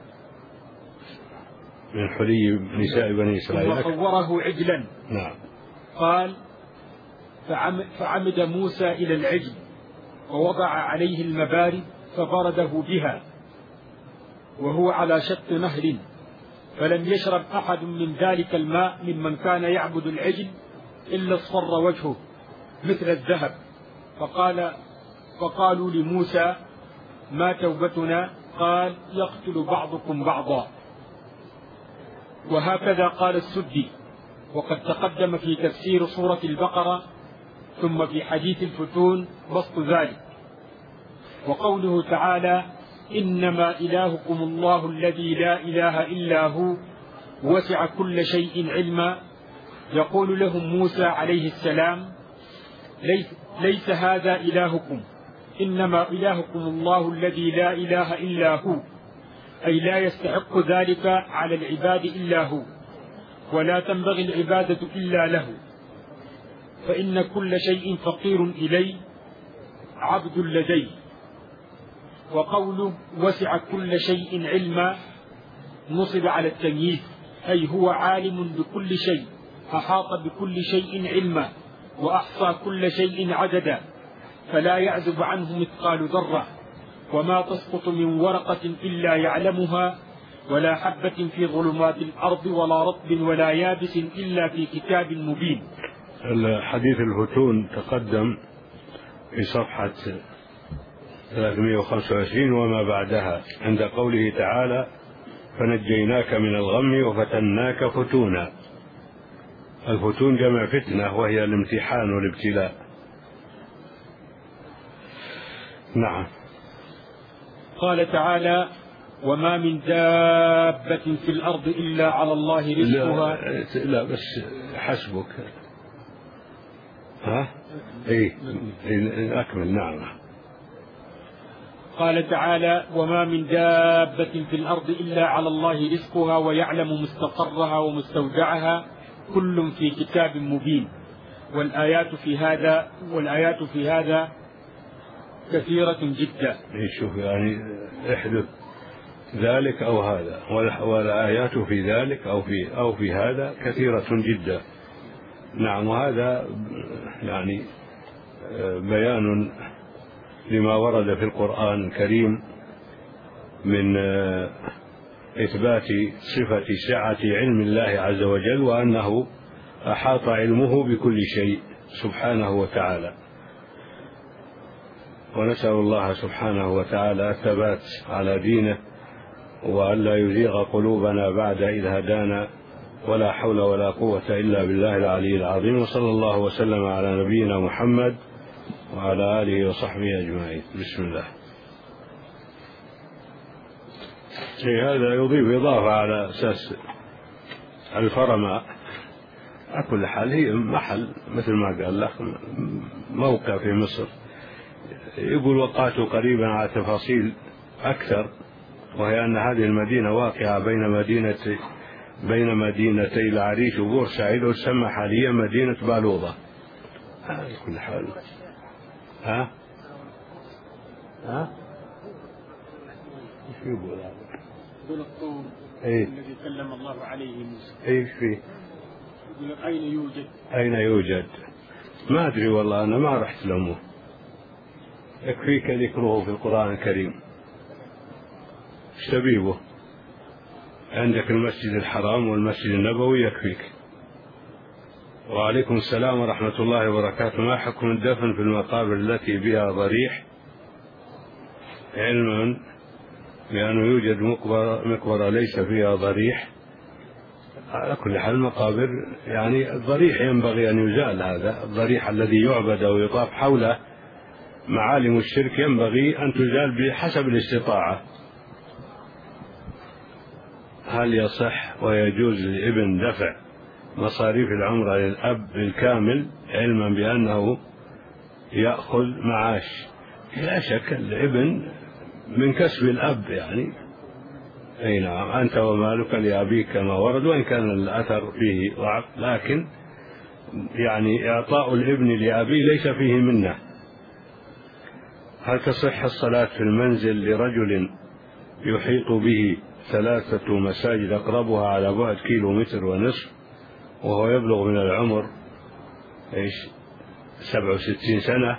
من حلي نساء بني إسرائيل وصوره عجلا. نعم. قال: فعمد موسى إلى العجل ووضع عليه المبارد فبرده بها وهو على شط نهر، فلم يشرب أحد من ذلك الماء ممن كان يعبد العجل إلا اصفر وجهه مثل الذهب. فقال فقالوا لموسى: ما توبتنا قال يقتل بعضكم بعضا. وهكذا قال السدي، وقد تقدم في تفسير سورة البقرة ثم في حديث الفتون بسط ذلك. وقوله تعالى إنما إلهكم الله الذي لا إله إلا هو وسع كل شيء علما، يقول لهم موسى عليه السلام ليس, ليس هذا إلهكم، إنما إلهكم الله الذي لا إله إلا هو، أي لا يستحق ذلك على العباد إلا هو، ولا تنبغي العبادة إلا له، فإن كل شيء فقير إليه عبد لديه. وقوله وسع كل شيء علما نصب على التمييز، أي هو عالم بكل شيء، أحاط بكل شيء علما، وأحصى كل شيء عددا، فلا يعزب عنه مثقال ذرة، وما تسقط من ورقة إلا يعلمها، ولا حبة في ظلمات الأرض ولا رطب ولا يابس إلا في كتاب مبين. الحديث الفتون تقدم في صفحة ثلاثمائة وخمسة وعشرين وما بعدها عند قوله تعالى فنجيناك من الغم وفتناك فتونا. الفتون جمع فتنة وهي الامتحان والابتلاء. نعم. قال تعالى وما من دابة في الأرض إلا على الله رزقها. لا, لا بس حسبك. ها ايه أكمل. نعم. قال تعالى وما من دابة في الأرض إلا على الله رزقها ويعلم مستقرها ومستودعها كل في كتاب مبين. والآيات في هذا والآيات في هذا كثيرة جدا. شوف يعني احدث ذلك أو هذا، والآيات في ذلك أو في أو في هذا كثيرة جدا. نعم. وهذا يعني بيان لما ورد في القرآن الكريم من إثبات صفة سعة علم الله عز وجل، وأنه أحاط علمه بكل شيء سبحانه وتعالى. ونسأل الله سبحانه وتعالى الثبات على دينه، وألا يزيغ قلوبنا بعد إذ هدانا، ولا حول ولا قوة إلا بالله العلي العظيم. وصلى الله وسلم على نبينا محمد وعلى آله وصحبه أجمعين. بسم الله. هذا يضيف إضافة على أساس الفرماء. على كل حال هي محل مثل ما قال لك موقع في مصر. يقول وقعت قريبا على تفاصيل أكثر، وهي أن هذه المدينة واقعة بين مدينة بين مدينتي العريش وبورسعيد، وتسمى حاليا مدينة بالوضة. على كل حال ها ها ايش يقول هذا؟ يقول الطور ايه الذي كلم الله عليه موسى. ايش فيه؟ يقول اين يوجد؟ اين يوجد؟ ما ادري والله، انا ما رحت لمه. يكفيك ذكره في القرآن الكريم. ايش تبيه؟ عندك المسجد الحرام والمسجد النبوي يكفيك. وعليكم السلام ورحمة الله وبركاته. ما حكم الدفن في المقابر التي بها ضريح؟ علما بأنه يوجد مقبرة, مقبرة ليس فيها ضريح. على كل حال المقابر يعني الضريح ينبغي أن يزال. هذا الضريح الذي يعبد أو يطاف حوله معالم الشرك ينبغي أن تزال بحسب الاستطاعة. هل يصح ويجوز للابن دفع مصاريف العمرة للأب الكامل علما بأنه يأخذ معاش؟ لا شك الابن من كسب الأب يعني. أي نعم. أنت ومالك لأبيك كما ورد، وإن كان الأثر فيه ضعف، لكن يعني إعطاء الابن لأبيه ليس فيه منه. هل تصح الصلاة في المنزل لرجل يحيط به ثلاثة مساجد أقربها على بعد كيلو متر ونصف، وهو يبلغ من العمر إيش سبع وستين سنة؟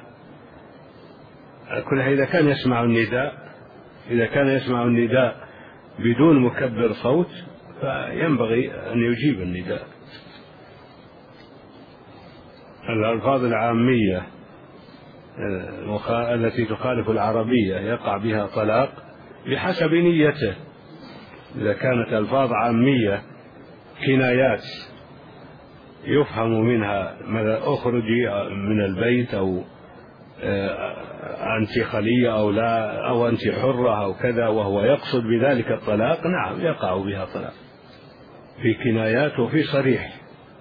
كلها إذا كان يسمع النداء إذا كان يسمع النداء بدون مكبر صوت فينبغي أن يجيب النداء. الألفاظ العامية التي تخالف العربية يقع بها طلاق بحسب نيته. إذا كانت ألفاظ عامية كنايات يفهم منها اخرجي من البيت أو أنت خلية أو لا أو أنت حرة أو كذا، وهو يقصد بذلك الطلاق، نعم يقع بها طلاق في كنايات وفي صريح.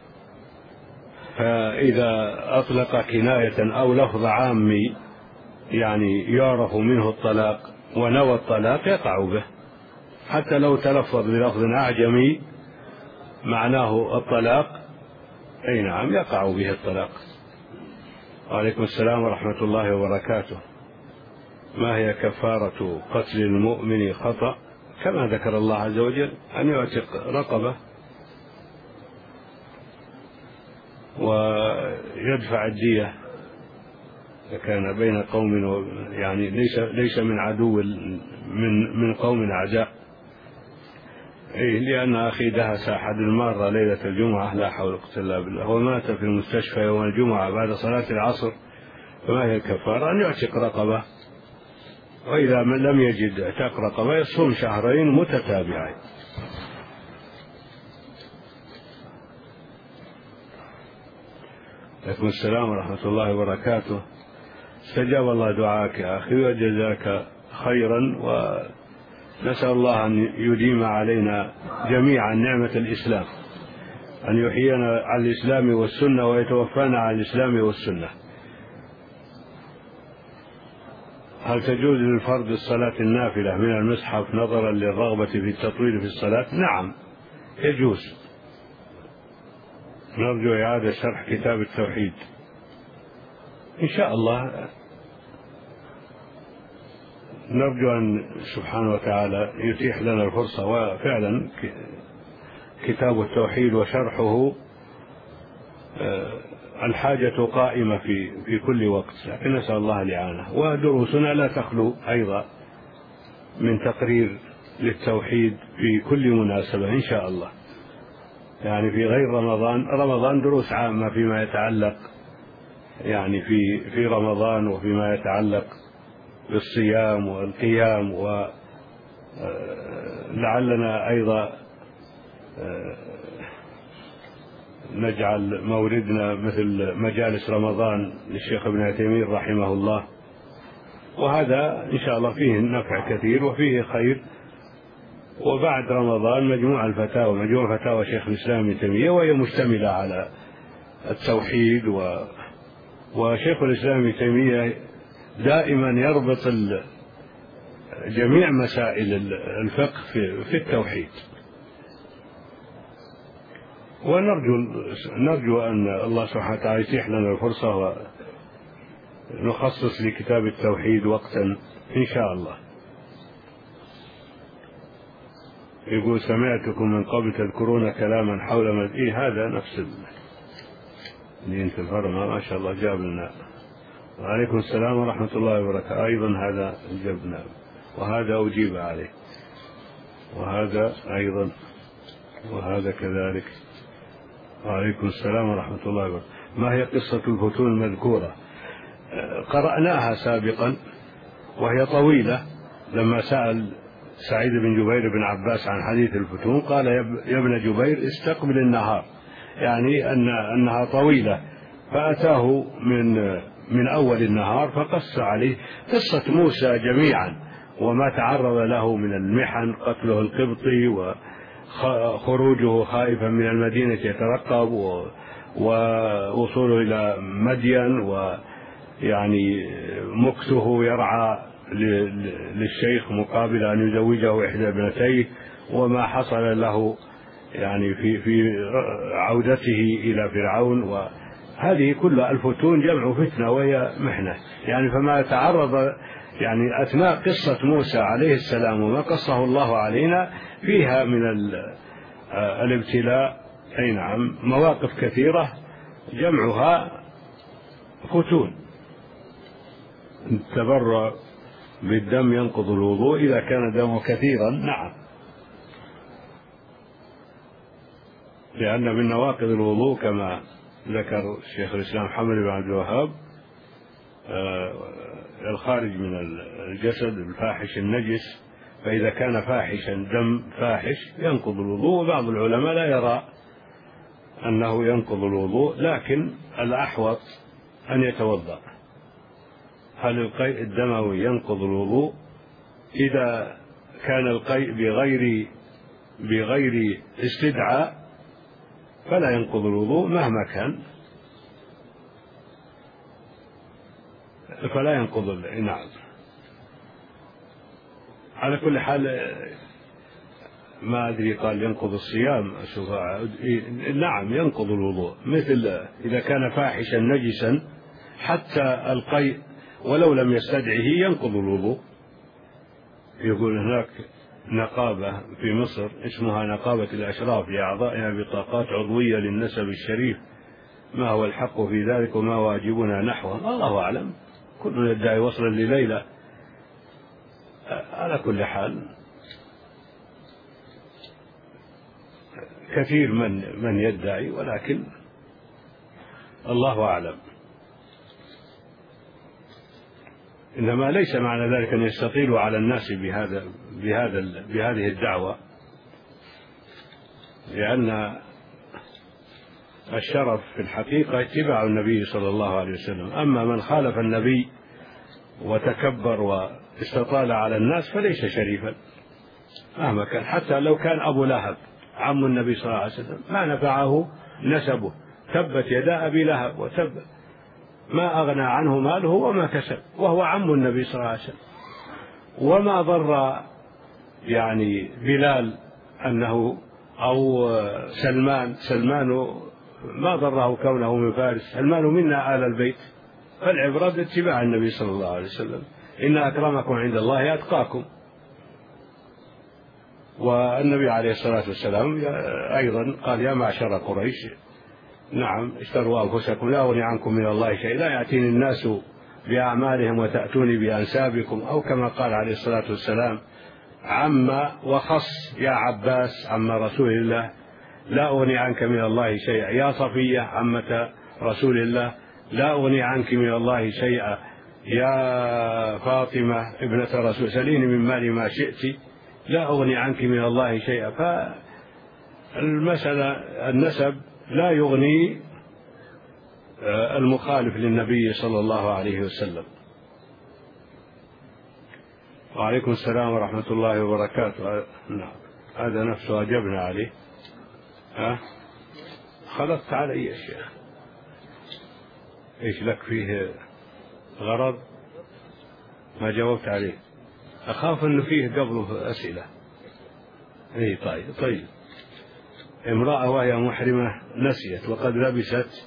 فإذا أطلق كناية أو لفظ عامي يعني يعرف منه الطلاق ونوى الطلاق يقع به، حتى لو تلفظ بلفظ أعجمي معناه الطلاق، أي نعم يقع به الطلاق. وعليكم السلام ورحمة الله وبركاته. ما هي كفارة قتل المؤمن خطأ؟ كما ذكر الله عز وجل أن يعتق رقبة ويدفع الدية إذا كان بين قوم يعني ليس ليس من عدو من من قوم أعداء. إيه لأن أخي دهس أحد المارة ليلة الجمعة لا حول ولا قوة إلا بالله ومات في المستشفى يوم الجمعة بعد صلاة العصر. فما هي الكفارة؟ أن يعتق رقبة، وإذا لم يجد اعتاق رقبة يصوم شهرين متتابعين. عليكم السلام ورحمة الله وبركاته. استجاب الله دعاك يا أخي وجزاك خيرا، ونسأل الله أن يديم علينا جميعا نعمة الإسلام، أن يحيينا على الإسلام والسنة ويتوفانا على الإسلام والسنة. هل تجوز للفرد الصلاة النافلة من المصحف نظرا للرغبة في التطويل في الصلاة؟ نعم يجوز. نرجو إعادة شرح كتاب التوحيد إن شاء الله. نرجو أن سبحانه وتعالى يتيح لنا الفرصة، وفعلا كتاب التوحيد وشرحه الحاجة قائمة في في كل وقت، لكن نسأل الله الإعانة. ودروسنا لا تخلو أيضا من تقرير للتوحيد في كل مناسبة إن شاء الله، يعني في غير رمضان. رمضان دروس عامة فيما يتعلق يعني في في رمضان وفيما يتعلق بالصيام والقيام، ولعلنا أيضا نجعل موردنا مثل مجالس رمضان للشيخ ابن عثيمين رحمه الله، وهذا إن شاء الله فيه نفع كثير وفيه خير. وبعد رمضان مجموع الفتاوى، مجموع فتاوى شيخ الإسلام ابن تيمية، وهي مشتملة على التوحيد، و وشيخ الإسلام ابن تيمية دائما يربط جميع مسائل الفقه في التوحيد. ونرجو نرجو أن الله سبحانه وتعالى يتيح لنا الفرصة ونخصص لكتاب التوحيد وقتا إن شاء الله. يقول سمعتكم من قبل تذكرون كلاما حول مدئي، هذا نفس اللي انت الفرما ما شاء الله جاب لنا. وعليكم السلام ورحمة الله وبركاته. أيضا هذا جبنا، وهذا أجيب عليه، وهذا أيضا، وهذا كذلك. وعليكم السلام ورحمة الله وبركاته. ما هي قصة الفتون المذكورة؟ قرأناها سابقا وهي طويلة. لما سأل سعيد بن جبير بن عباس عن حديث الفتون قال يا ابن جبير استقبل النهار، يعني أن أنها طويلة، فأتاه من من أول النهار فقص عليه قصة موسى جميعا وما تعرض له من المحن، قتله القبطي وخروجه خائفا من المدينة يترقب، ووصوله إلى مدين، ويعني مكثه يرعى للشيخ مقابل أن يزوجه إحدى ابنتيه، وما حصل له يعني في في عودته إلى فرعون. وهذه كلها الفتون جمع فتنة وهي محنة، يعني فما تعرض يعني أثناء قصة موسى عليه السلام وما قصه الله علينا فيها من الابتلاء، أي نعم، مواقف كثيرة جمعها فتون. التبرع بالدم ينقض الوضوء إذا كان دمه كثيرا، نعم، لأن من نواقض الوضوء كما ذكر الشيخ الإسلام محمد بن عبد الوهاب الخارج من الجسد الفاحش النجس، فإذا كان فاحشا دم فاحش ينقض الوضوء، وبعض العلماء لا يرى أنه ينقض الوضوء، لكن الأحوط أن يتوضأ. هل القيء الدموي ينقض الوضوء؟ إذا كان القيء بغير بغير استدعاء فلا ينقض الوضوء مهما كان، فلا ينقض. نعم. على كل حال ما أدري قال ينقض الصيام، أشوف نعم ينقض الوضوء، مثل إذا كان فاحشا نجسا حتى القيء ولو لم يستدعه ينقض الوضوء. يقول هناك نقابة في مصر اسمها نقابة الأشراف لأعضائها بطاقات عضوية للنسب الشريف، ما هو الحق في ذلك وما واجبنا نحوه؟ الله أعلم، كل يدعي وصلا لليلى. على كل حال كثير من من يدعي، ولكن الله أعلم. إنما ليس معنى ذلك أن يستطيلوا على الناس بهذا بهذا بهذه الدعوة، لأن الشرف في الحقيقة اتباع النبي صلى الله عليه وسلم. أما من خالف النبي وتكبر واستطال على الناس فليس شريفا مهما كان، حتى لو كان أبو لهب عم النبي صلى الله عليه وسلم ما نفعه نسبه، تبت يدا أبي لهب وتب، ما أغنى عنه ماله وما كسب، وهو عم النبي صلى الله عليه وسلم. وما ضر يعني بلال أنه أو سلمان سلمان ما ضره كونه من فارس، سلمان منا آل البيت، فالعبرة باتباع النبي صلى الله عليه وسلم. إن أكرمكم عند الله أتقاكم. والنبي عليه الصلاة والسلام أيضا قال يا معشر قريش نعم اشتروا أنفسكم لا أغني عنكم من الله شيء، لا يأتيني الناس بأعمالهم وتأتوني بأنسابكم، أو كما قال عليه الصلاة والسلام عم وخص يا عباس عم رسول الله لا أغني عنك من الله شيئا، يا صفية عمة رسول الله لا أغني عنك من الله شيئا، يا فاطمة ابنة رسول سليني من مالي ما شئت لا أغني عنك من الله شيئا. فالمسألة النسب لا يغني المخالف للنبي صلى الله عليه وسلم. وعليكم السلام ورحمة الله وبركاته. نعم هذا نفسه أجبنا عليه. ها خلطت علي يا شيخ، إيش لك فيه غرض ما جاوبت عليه؟ أخاف أنه فيه قبله أسئلة. إيه طيب طيب. امرأة وهي محرمة نسيت وقد لبست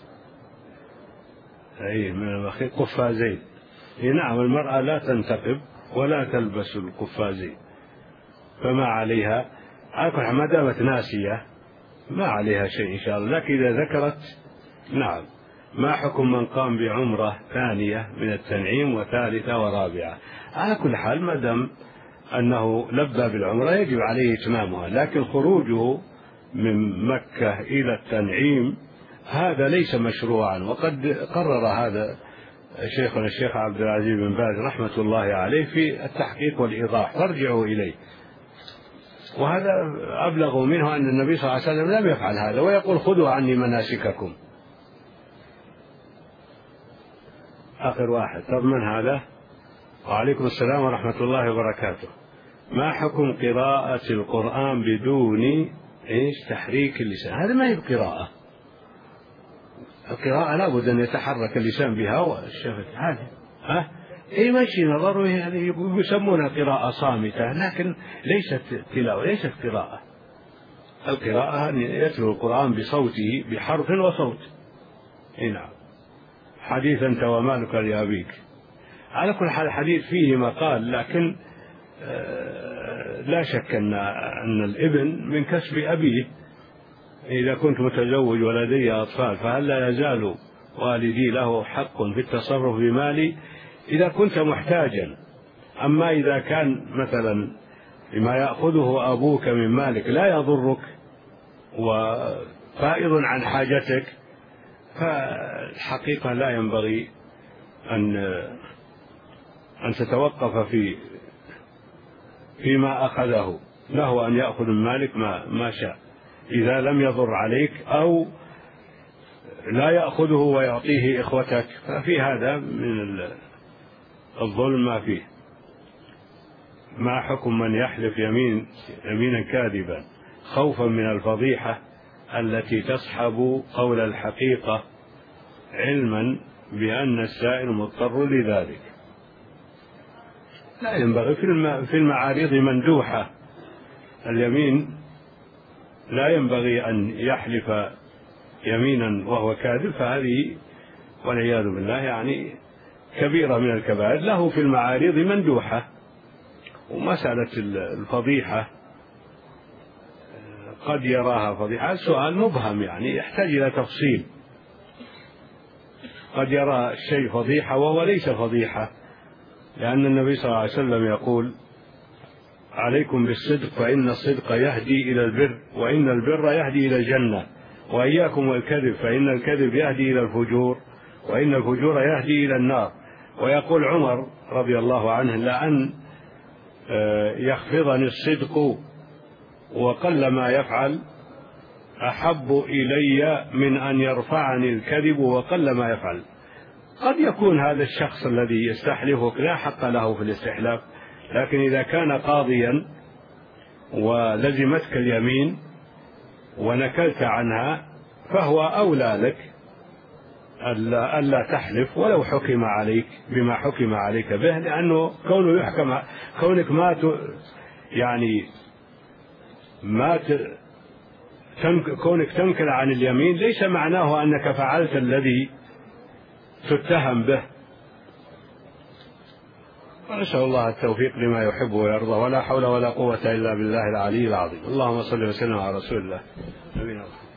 أي من المخيط قفازين. إيه نعم المرأة لا تنتقب ولا تلبس القفازين، فما عليها ما دامت ناسية ما عليها شيء إن شاء الله. لكن إذا ذكرت نعم. ما حكم من قام بعمرة ثانية من التنعيم وثالثة ورابعة؟ على كل حال ما دام أنه لبى بالعمرة يجب عليه إتمامها، لكن خروجه من مكة إلى التنعيم هذا ليس مشروعا، وقد قرر هذا شيخنا الشيخ عبد العزيز بن باز رحمة الله عليه في التحقيق والإيضاح، فارجعوا إليه. وهذا أبلغ منه أن النبي صلى الله عليه وسلم لم يفعل هذا، ويقول خذوا عني مناسككم. آخر واحد. طب من هذا؟ وعليكم السلام ورحمة الله وبركاته. ما حكم قراءة القرآن بدون إيش تحريك اللسان؟ هذا ما هي قراءة. القراءة لابد أن يتحرك اللسان بها والشفة هذه ها إيه ماشي نظره يسمونها قراءة صامتة، لكن ليست تلاوة ليست قراءة. القراءة أن يتلو القرآن بصوته بحرف وصوت. إيه نعم. حديث أنت ومالك لأبيك. على كل حال الحديث فيه مقال، لكن لا شك أن أن الابن من كسب أبيه. إذا كنت متزوج ولدي أطفال فهل لا يزال والدي له حق في التصرف بمالي إذا كنت محتاجا؟ أما إذا كان مثلا ما يأخذه أبوك من مالك لا يضرك وفائض عن حاجتك، فالحقيقة لا ينبغي أن أن تتوقف في فيما أخذه، له أن يأخذ من مالك ما, ما شاء إذا لم يضر عليك، أو لا يأخذه ويعطيه إخوتك، ففي هذا من الظلم ما فيه. ما حكم من يحلف يمين يمينا كاذبا خوفا من الفضيحة التي تصحب قول الحقيقة علما بأن السائل مضطر لذلك؟ لا ينبغي في المعارض مندوحة اليمين، لا ينبغي أن يحلف يمينا وهو كاذب، فهذه والعياذ بالله يعني كبيرة من الكبائر. له في المعارض مندوحة. ومسألة الفضيحة قد يراها فضيحة، السؤال مبهم يعني يحتاج إلى تفصيل. قد يرى الشيء فضيحة وهو ليس فضيحة، لأن النبي صلى الله عليه وسلم يقول: عليكم بالصدق فإن الصدق يهدي إلى البر، وإن البر يهدي إلى الجنة، وإياكم والكذب فإن الكذب يهدي إلى الفجور، وإن الفجور يهدي إلى النار. ويقول عمر رضي الله عنه: لأن يخفضني الصدق وقل ما يفعل أحب إلي من أن يرفعني الكذب وقل ما يفعل. قد يكون هذا الشخص الذي يستحلفك لا حق له في الاستحلاف، لكن إذا كان قاضيا ولزمتك اليمين ونكلت عنها فهو أولى لك ألا, ألا تحلف ولو حكم عليك بما حكم عليك به، لأنه كونه يحكم كونك ما ت يعني ما ت كونك تنكر عن اليمين ليس معناه أنك فعلت الذي تتهم به. ونسأل الله التوفيق لما يحب ويرضى، ولا حول ولا قوة إلا بالله العلي العظيم. اللهم صل وسلم على رسول الله نبينا محمد.